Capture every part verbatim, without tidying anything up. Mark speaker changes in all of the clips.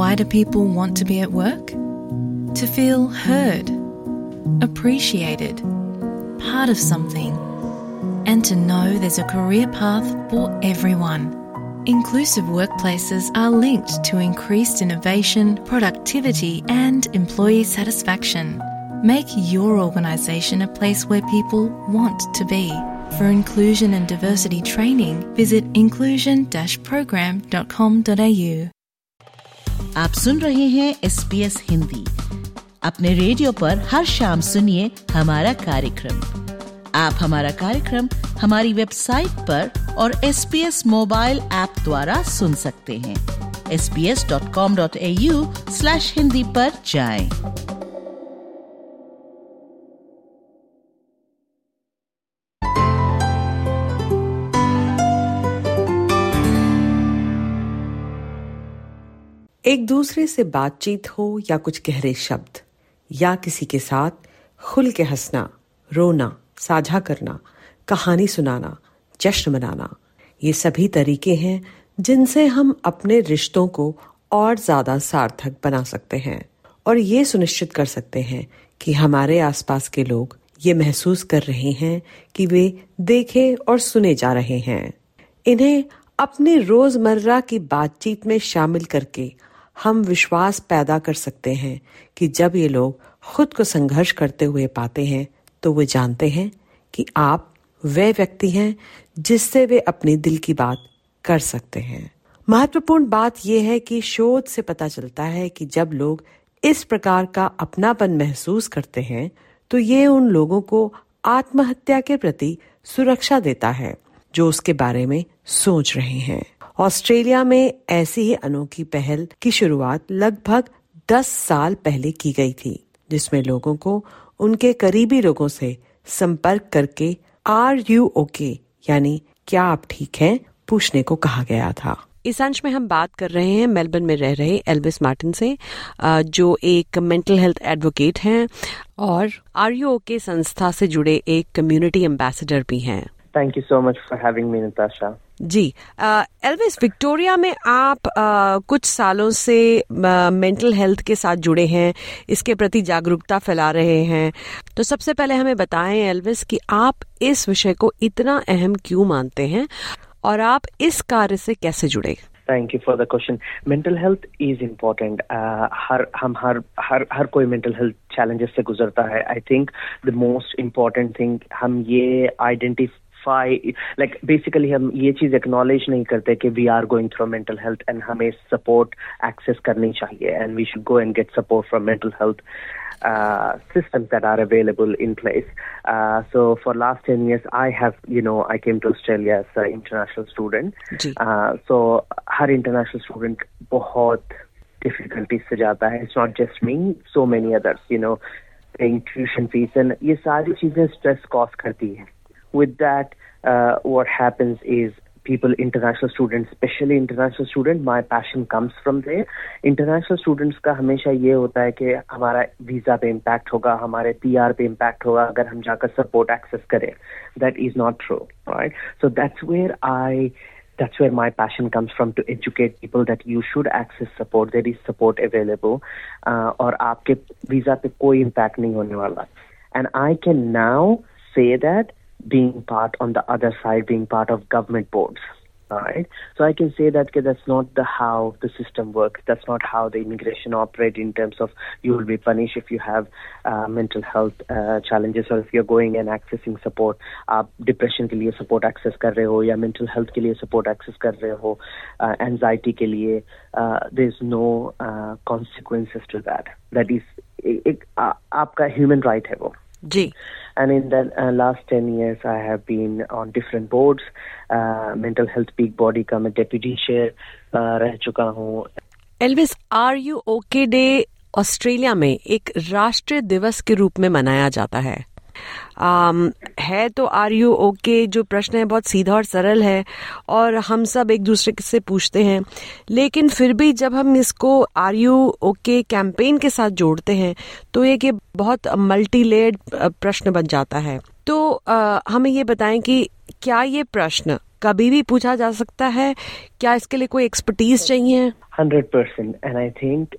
Speaker 1: Why do people want to be at work? To feel heard, appreciated, part of something, and to know there's a career path for everyone. Inclusive workplaces are linked to increased innovation, productivity, and employee satisfaction. Make your organisation a place where people want to be. For inclusion and diversity training, visit inclusion dash program dot com dot a u.
Speaker 2: आप सुन रहे हैं S B S Hindi. अपने radio पर हर शाम सुनिए हमारा कार्यक्रम। आप हमारा कार्यक्रम हमारी वेबसाइट पर और S B S mobile app द्वारा सुन सकते हैं। S B S dot com dot A U slash Hindi पर जाएं।
Speaker 3: एक दूसरे से बातचीत हो या कुछ गहरे शब्द या किसी के साथ खुल के हंसना, रोना, साझा करना, कहानी सुनाना, जश्न मनाना, ये सभी तरीके हैं जिनसे हम अपने रिश्तों को और ज्यादा सार्थक बना सकते हैं और ये सुनिश्चित कर सकते हैं कि हमारे आसपास के लोग ये महसूस कर रहे हैं कि वे देखे और सुने जा रहे हैं। इन्हें अपनी रोजमर्रा की बातचीत में शामिल करके हम विश्वास पैदा कर सकते हैं कि जब ये लोग खुद को संघर्ष करते हुए पाते हैं तो वे जानते हैं कि आप वे व्यक्ति हैं जिससे वे अपने दिल की बात कर सकते हैं। महत्वपूर्ण बात यह है कि शोध से पता चलता है कि जब लोग इस प्रकार का अपनापन महसूस करते हैं तो ये उन लोगों को आत्महत्या के प्रति सुरक्षा देता है जो उसके बारे में सोच रहे हैं। ऑस्ट्रेलिया में ऐसी ही अनोखी पहल की शुरुआत लगभग दस साल पहले की गई थी, जिसमें लोगों को उनके करीबी लोगों से संपर्क करके आर यू ओके यानी क्या आप ठीक हैं पूछने को कहा गया था।
Speaker 4: इस अंश में हम बात कर रहे हैं मेलबर्न में रह रहे एल्विस मार्टिन से, जो एक मेंटल हेल्थ एडवोकेट हैं और आर यू ओके संस्था से जुड़े एक कम्युनिटी एम्बेसडर भी हैं।
Speaker 5: Thank you so much for having me, Natasha.
Speaker 4: जी, एल्विस, विक्टोरिया में आप आ, कुछ सालों से मेंटल हेल्थ के साथ जुड़े हैं, इसके प्रति जागरूकता फैला रहे हैं। तो सबसे पहले हमें बताएं एल्विस कि आप इस विषय को इतना अहम क्यों मानते हैं और आप इस कार्य से कैसे जुड़े?
Speaker 5: Thank you for the question. Mental health is important. Uh, हर हम हर हर हर कोई mental health challenges से गुजरता है. I think the most important thing हम ये identify like basically हम ये चीज acknowledge नहीं करते कि we are going through mental health and हमें support access करनी चाहिए and we should go and get support from mental health uh, systems that are available in place. Uh, so for last ten years I have, you know, I came to Australia as an international student. Uh, so her international student बहुत difficulties से जाता है. It's not just me, so many others, you know, paying tuition fees and ये सारी चीजें stress cause करती हैं. With that, uh, what happens is people, international students, especially international student, my passion comes from there. International students का हमेशा ये होता है कि हमारा वीजा पे impact होगा, हमारे P R पे impact होगा अगर हम जाकर support access करें. That is not true, right? So that's where I, that's where my passion comes from, to educate people that you should access support. There is support available, uh, और आपके visa पे कोई impact नहीं होने वाला. And I can now say that being part on the other side, being part of government boards, right? So I can say that okay, that's not the how the system works. That's not how the immigration operate in terms of you will be punished if you have uh, mental health uh, challenges or if you're going and accessing support. आप depression के लिए support access कर रहे हो या mental health के लिए support access कर रहे हो, uh, anxiety के लिए, uh, there's no uh, consequences to that. That is एक आपका human right है वो.
Speaker 4: जी.
Speaker 5: And in the uh, last ten years, I have been on different boards. Uh, mental health peak body का मैं deputy chair uh, रह चुका हूँ.
Speaker 4: Elvis, are you okay day Australia में एक राष्ट्रीय दिवस के रूप में मनाया जाता है. Um, है तो आर यू ओके जो प्रश्न है बहुत सीधा और सरल है और हम सब एक दूसरे से पूछते हैं, लेकिन फिर भी जब हम इसको आर यू ओके कैंपेन के साथ जोड़ते हैं तो एक ये बहुत मल्टी लेयर्ड प्रश्न बन जाता है. तो uh, हमें ये बताएं कि क्या ये प्रश्न कभी भी पूछा जा सकता है? क्या इसके लिए कोई एक्सपर्टीज चाहिए?
Speaker 5: Hundred percent and I think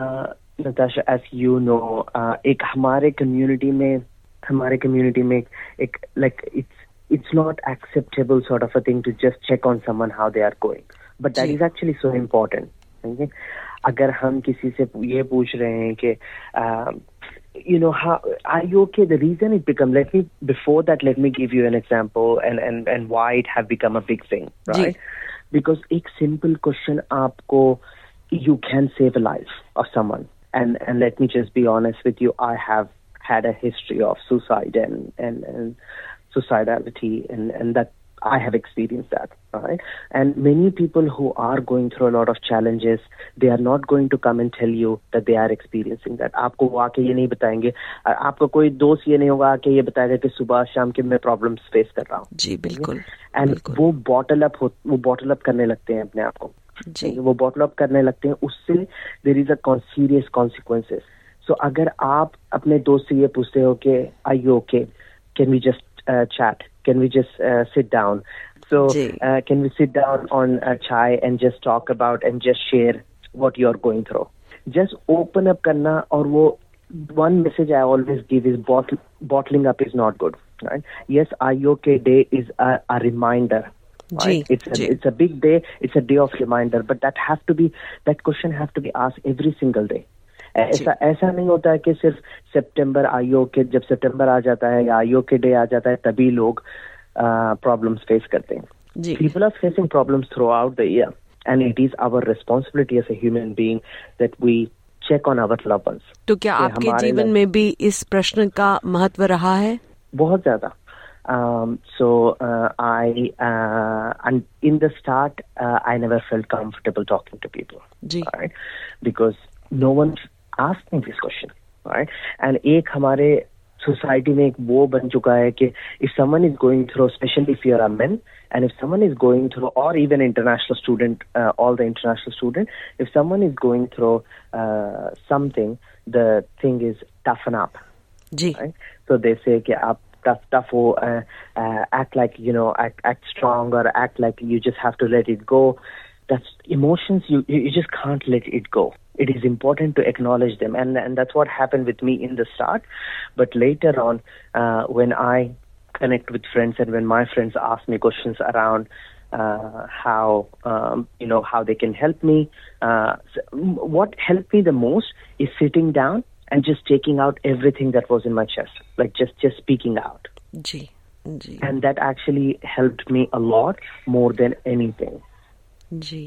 Speaker 5: Natasha, as you know, एक हमारे कम्युनिटी में हमारे कम्युनिटी में एक like it's it's not acceptable sort of a thing to just check on someone how they are going, but that is actually so important. Okay? अगर हम किसी से ये पूछ रहे हैं कि uh, you know, how are you okay? The reason it become, let me before that let me give you an example and and and why it have become a big thing, right? Ji. Because एक simple question आपको, you can save a life of someone, and and let me just be honest with you, I have had a history of suicide and and and suicidality, and, and that I have experienced that, right? And many people who are going through a lot of challenges, they are not going to come and tell you that they are experiencing that. आपको वो आके ये नहीं बताएंगे, आपका कोई दोस्त ये नहीं होगा आके ये बताएगा कि सुबह शाम के मैं प्रॉब्लम्स फेस कर रहा हूँ.
Speaker 4: जी बिल्कुल.
Speaker 5: एंड वो बॉटल अप वो बॉटल अप करने लगते हैं अपने आप को. जी. वो बॉटल अप करने लगते हैं, उससे there is a serious consequences. So अगर आप अपने दोस्त से ये पूछते हो कि are you okay, can we just Uh, chat, can we just uh, sit down, so uh, can we sit down on a chai and just talk about and just share what you're going through, just open up karna. Or wo one message I always give is bottle, bottling up is not good, right? Yes, are you okay day is a, a reminder, right? It's a, it's a big day, it's a day of reminder, but that have to be, that question have to be asked every single day. ऐसा ऐसा नहीं होता है कि सिर्फ सितंबर IO के जब सितंबर आ जाता है या आईओ के डे आ जाता है तभी लोग प्रॉब्लम्स फेस करते हैं. People are facing problems throughout the year, and it is our responsibility as a human being that we check on our loved ones.
Speaker 4: तो क्या आपके जीवन में भी इस प्रश्न का महत्व रहा है?
Speaker 5: बहुत ज्यादा. Um, so uh, I uh, and in the start uh, I never felt comfortable talking to people, right? Because no one asked me this question, right? And एक हमारे society में एक वो बन चुका है कि if someone is going through, especially if you're a man, and if someone is going through, or even international student, uh, all the international student, if someone is going through uh, something, the thing is toughen up.
Speaker 4: Ji.
Speaker 5: Right? So they say कि आप tough, tough, uh, uh, act like, you know, act, act strong, or act like you just have to let it go. That's emotions, you, you just can't let it go. It is important to acknowledge them, and and that's what happened with me in the start. But later on, uh, when I connect with friends and when my friends ask me questions around uh, how um, you know how they can help me, uh, what helped me the most is sitting down and just taking out everything that was in my chest, like just just speaking out.
Speaker 4: Ji, ji.
Speaker 5: And that actually helped me a lot more than anything.
Speaker 4: Ji.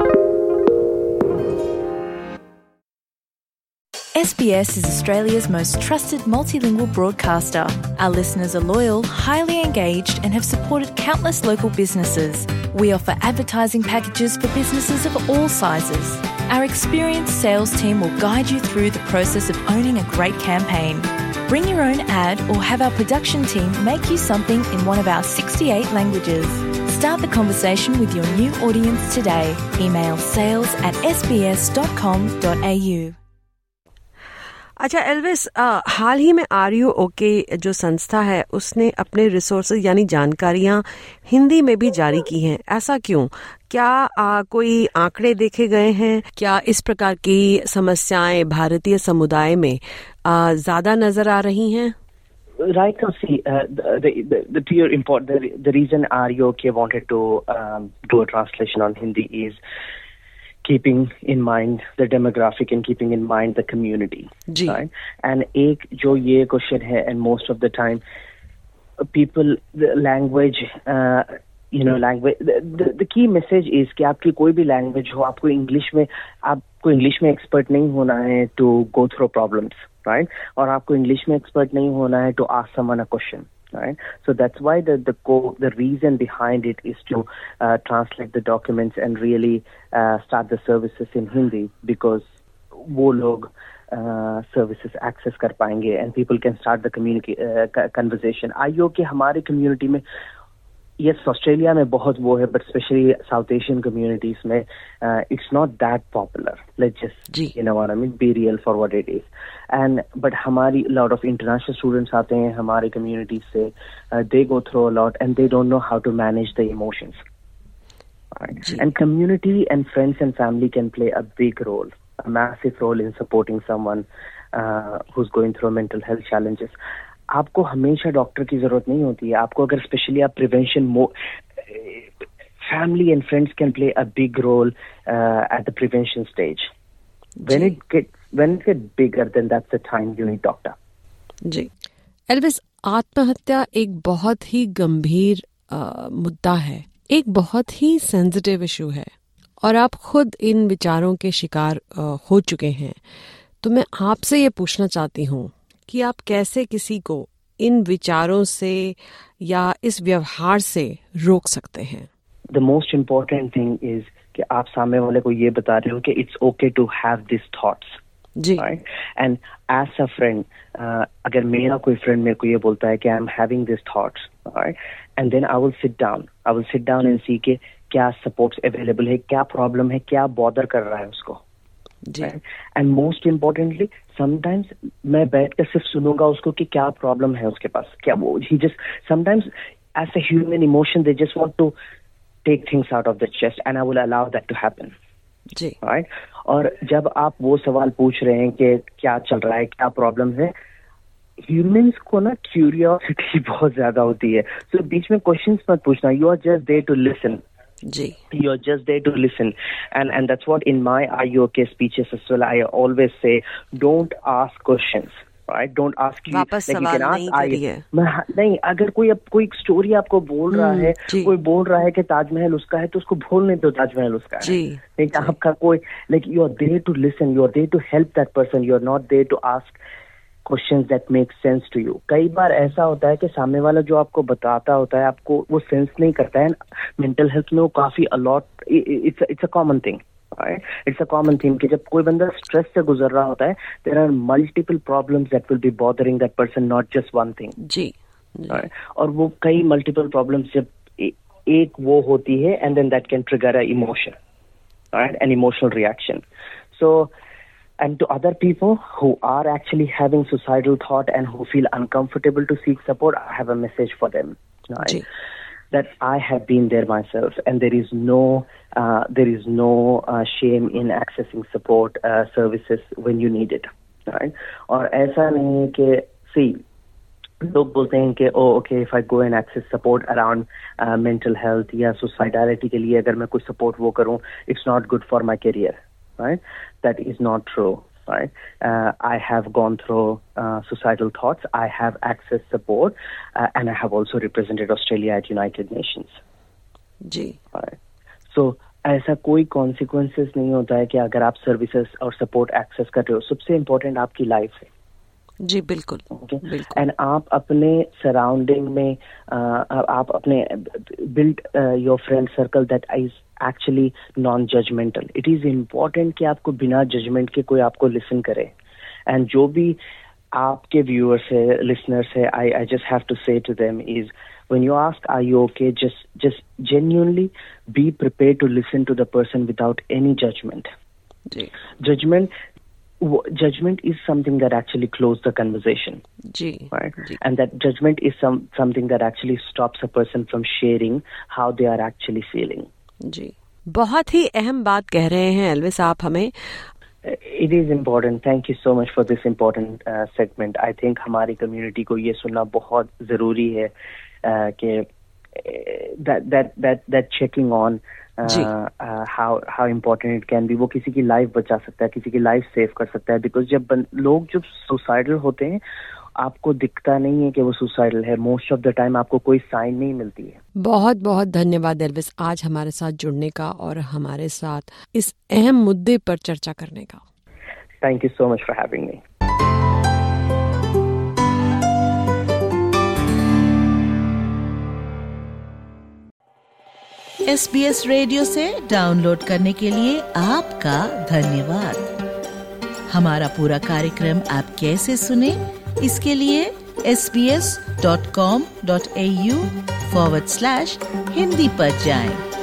Speaker 1: S B S is Australia's most trusted multilingual broadcaster. Our listeners are loyal, highly engaged, and have supported countless local businesses. We offer advertising packages for businesses of all sizes. Our experienced sales team will guide you through the process of owning a great campaign. Bring your own ad or have our production team make you something in one of our sixty-eight languages. Start the conversation with your new audience today. Email sales at s b s dot com dot a u.
Speaker 4: अच्छा Elvis, हाल ही में are you okay जो संस्था है उसने अपने resources यानी जानकारियां हिंदी में भी जारी की हैं. ऐसा क्यों? क्या आ, कोई आंकड़े देखे गए हैं? क्या इस प्रकार की समस्याएं भारतीय समुदाय में आ, ज्यादा नजर आ रही हैं?
Speaker 5: Right now, see, uh, the, the, the pure import, the, the reason R U O K wanted to um, do a translation on Hindi is keeping in mind the demographic and keeping in mind the community,
Speaker 4: Ji.
Speaker 5: right? And एक जो ये question है, and most of the time, people, the language, uh, you know, language, the, the, the key message is कि आपकी कोई भी language हो, आपको English में, आपको English में expert नहीं होना है to go through problems, right? और आपको English में expert नहीं होना है to ask someone a question. Right, so that's why the the co the reason behind it is to uh, translate the documents and really uh, start the services in Hindi, because वो लोग uh, services access कर पाएंगे and people can start the communicate uh, conversation. I O K हमारे community में yes Australia में बहुत वो है, but specially south Asian communities में it's not that popular. Let's just you know what I mean, be real for what it is. And but हमारी lot of international students आते हैं हमारे कम्युनिटीज से, they go through a lot and they don't know how to manage the emotions. And community and friends and family can play a big role, a massive role in supporting someone uh, who's going through mental health challenges. आपको हमेशा doctor की जरूरत नहीं होती है. आपको अगर specially आप prevention, family and friends can play a big role uh, at the prevention stage. When it gets when it gets bigger, then that's the time you need doctor.
Speaker 4: जी एल्विस, आत्महत्या एक बहुत ही गंभीर uh, मुद्दा है, एक बहुत ही सेंसिटिव इशू है, और आप खुद इन विचारों के शिकार uh, हो चुके हैं. तो मैं आपसे ये पूछना चाहती हूँ कि आप कैसे किसी को इन विचारों से या इस व्यवहार से रोक सकते हैं.
Speaker 5: The most important thing is कि आप सामने वाले को ये बता रहे हो कि it's okay to have these thoughts.
Speaker 4: Ji.
Speaker 5: Right? And as a friend, uh, अगर मेरा कोई friend मेरे को ये बोलता है कि I'm having these thoughts, right? And then I will sit down. I will sit down and see कि क्या supports available है, क्या problem है, क्या bother कर रहा है उसको. Right? And most importantly, sometimes मैं बैठ कर सिर्फ सुनूंगा उसको कि क्या problem है उसके पास, क्या वो he just sometimes as a human emotion they just want to take things out of the chest and I will allow that to happen.
Speaker 4: Ji.
Speaker 5: Right? और जब आप वो सवाल पूछ रहे हैं कि क्या चल रहा है, क्या प्रॉब्लम है, ह्यूमंस को ना क्यूरियोसिटी बहुत ज्यादा होती है. तो so, बीच में क्वेश्चंस मत पूछना. You are just there to listen.
Speaker 4: जी.
Speaker 5: You are just there to listen, and and that's what in my Are You Okay speeches as well I always say, don't ask questions. Right? Don't ask you,
Speaker 4: वापस
Speaker 5: like you
Speaker 4: सवाल
Speaker 5: can ask,
Speaker 4: नहीं
Speaker 5: I,
Speaker 4: करिए.
Speaker 5: नहीं, अगर कोई अब कोई story आपको बोल रहा है, कोई बोल रहा है कि ताजमहल उसका है, तो उसको बोलने दो ताजमहल उसका है. लेकिन आपका कोई, like you are there to listen, you are there to help that person, you are not there to ask questions that make sense to you. कई बार ऐसा होता है कि सामने वाला जो आपको बताता होता है आपको वो सेंस नहीं करता है. मेंटल हेल्थ में वो काफी a lot, it's it's a common thing. It's a common thing कि जब कोई बंदा स्ट्रेस से गुजर रहा होता है, there are multiple problems that will be bothering that person, not just one thing.
Speaker 4: जी.
Speaker 5: और वो कई मल्टीपल प्रॉब्लम्स जब एक वो होती है, and then that can trigger a emotion, right, an emotional reaction. So and to other people who are actually having suicidal thought and who feel uncomfortable to seek support, I have a message for them. Right? Gee. That I have been there myself, and there is no uh, there is no uh, shame in accessing support uh, services when you need it. Right? और ऐसा नहीं है कि see, लोग बोलते हैं कि oh okay, if I go and access support around uh, mental health या suicidality के लिए अगर मैं कोई support वो करूँ, it's not good for my career. Right? That is not true. Right? Uh, I have gone through uh, suicidal thoughts. I have accessed support, uh, and I have also represented Australia at United Nations.
Speaker 4: Ji.
Speaker 5: Right? So ऐसा कोई consequences नहीं होता है कि अगर आप services और support access कर रहे हो. सबसे important आपकी life है.
Speaker 4: जी बिल्कुल.
Speaker 5: Okay?
Speaker 4: बिल्कुल.
Speaker 5: And आप अपने surrounding में uh, आप अपने build uh, your friend circle that is actually non-judgmental. It is important कि आपको बिना judgment के कोई आपको listen करे. And जो भी आपके viewers है, listeners है, I I just have to say to them is, when you ask are you okay, just just genuinely be prepared to listen to the person without any judgment.
Speaker 4: Ji.
Speaker 5: Judgment Judgment is something that actually closes the conversation.
Speaker 4: Ji.
Speaker 5: Right?
Speaker 4: Ji.
Speaker 5: And that judgment is some something that actually stops a person from sharing how they are actually feeling.
Speaker 4: जी. बहुत ही अहम बात कह रहे हैं Elvis आप हमें.
Speaker 5: It is important. Thank you so much for this important uh, segment. I think हमारी community को ये सुनना बहुत ज़रूरी है uh, कि that that that that checking on uh, uh, how how important it can be. वो किसी की लाइफ बचा सकता है, किसी की लाइफ सेव कर सकता है. बिकॉज जब लोग जब सुसाइडल होते हैं आपको दिखता नहीं है कि वो सुसाइडल है. मोस्ट ऑफ द टाइम आपको कोई साइन नहीं मिलती है.
Speaker 4: बहुत बहुत धन्यवाद एल्विस आज हमारे साथ जुड़ने का और हमारे साथ इस अहम मुद्दे पर चर्चा करने का.
Speaker 5: Thank you so much for having me.
Speaker 2: S B S radio से डाउनलोड करने के लिए आपका धन्यवाद. हमारा पूरा कार्यक्रम आप कैसे सुने, इसके लिए S B S dot com dot A U forward slash Hindi पर जाएं।